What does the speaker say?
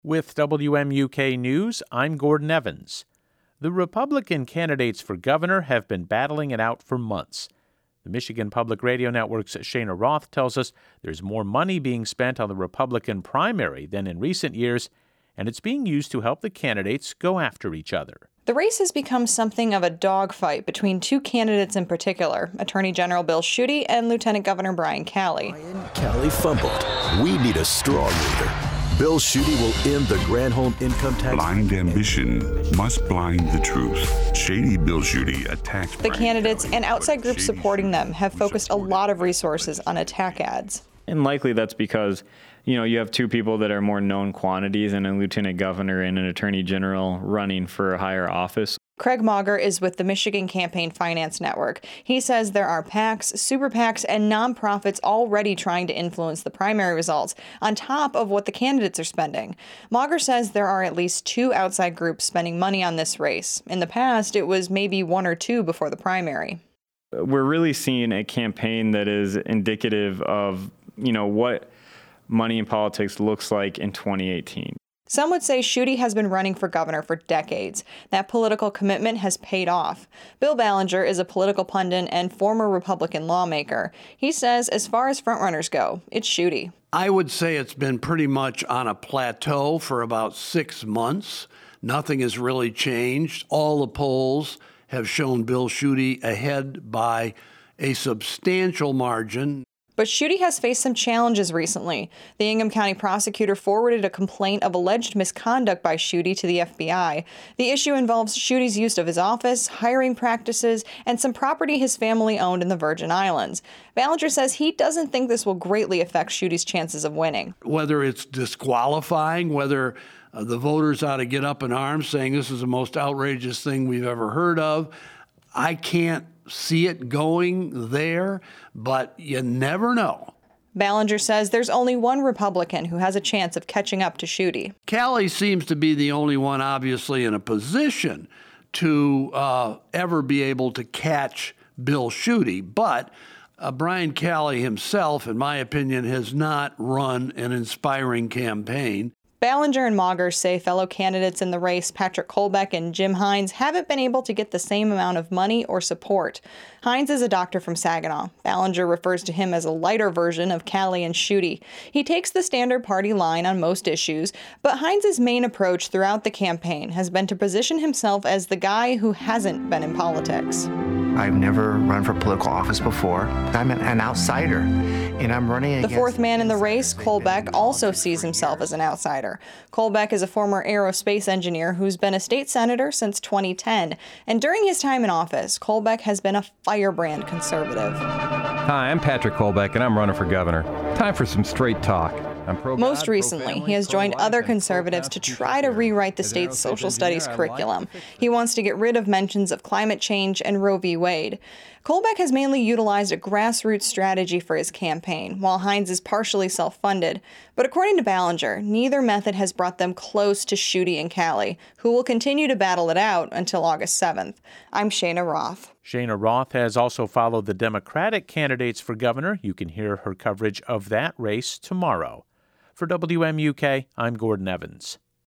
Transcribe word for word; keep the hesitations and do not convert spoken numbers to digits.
With W M U K News, I'm Gordon Evans. The Republican candidates for governor have been battling it out for months. The Michigan Public Radio Network's Shana Roth tells us there's more money being spent on the Republican primary than in recent years, and it's being used to help the candidates go after each other. The race has become something of a dogfight between two candidates in particular, Attorney General Bill Schuette and Lieutenant Governor Brian Calley. Brian Calley fumbled. We need a strong leader. Bill Schuette will end the Granholm income tax. Blind ambition must blind the truth. Shady Bill Schuette attacks The candidates and outside groups supporting them have focused a lot of resources on attack ads. And likely that's because, you know, you have two people that are more known quantities and a lieutenant governor and an attorney general running for a higher office. Craig Mauger is with the Michigan Campaign Finance Network. He says there are PACs, super PACs, and nonprofits already trying to influence the primary results on top of what the candidates are spending. Mauger says there are at least two outside groups spending money on this race. In the past, it was maybe one or two before the primary. We're really seeing a campaign that is indicative of, you know, what money in politics looks like in twenty eighteen. Some would say Schuette has been running for governor for decades. That political commitment has paid off. Bill Ballinger is a political pundit and former Republican lawmaker. He says as far as frontrunners go, it's Schuette. I would say it's been pretty much on a plateau for about six months. Nothing has really changed. All the polls have shown Bill Schuette ahead by a substantial margin. But Schuette has faced some challenges recently. The Ingham County prosecutor forwarded a complaint of alleged misconduct by Schuette to the F B I. The issue involves Schutte's use of his office, hiring practices, and some property his family owned in the Virgin Islands. Ballinger says he doesn't think this will greatly affect Schutte's chances of winning. Whether it's disqualifying, whether uh, the voters ought to get up in arms saying this is the most outrageous thing we've ever heard of, I can't see it going there, but you never know. Ballinger says there's only one Republican who has a chance of catching up to Schuette. Calley seems to be the only one, obviously, in a position to uh, ever be able to catch Bill Schuette, but uh, Brian Calley himself, in my opinion, has not run an inspiring campaign. Ballinger and Mauger say fellow candidates in the race, Patrick Kolbeck and Jim Hines, haven't been able to get the same amount of money or support. Hines is a doctor from Saginaw. Ballinger refers to him as a lighter version of Calley and Schuette. He takes the standard party line on most issues, but Hines' main approach throughout the campaign has been to position himself as the guy who hasn't been in politics. I've never run for political office before. I'm an, an outsider, and I'm running against... The fourth man in the race, Kolbeck, also sees himself as an outsider. Kolbeck is a former aerospace engineer who's been a state senator since twenty ten, and during his time in office, Kolbeck has been a firebrand conservative. Hi, I'm Patrick Kolbeck, and I'm running for governor. Time for some straight talk. Most recently, he has joined other conservatives to try to rewrite the state's social studies curriculum. He wants to get rid of mentions of climate change and Roe v. Wade. Kolbeck has mainly utilized a grassroots strategy for his campaign, while Hines is partially self-funded. But according to Ballinger, neither method has brought them close to Schuette and Calley, who will continue to battle it out until August seventh. I'm Shana Roth. Shana Roth has also followed the Democratic candidates for governor. You can hear her coverage of that race tomorrow. For W M U K, I'm Gordon Evans.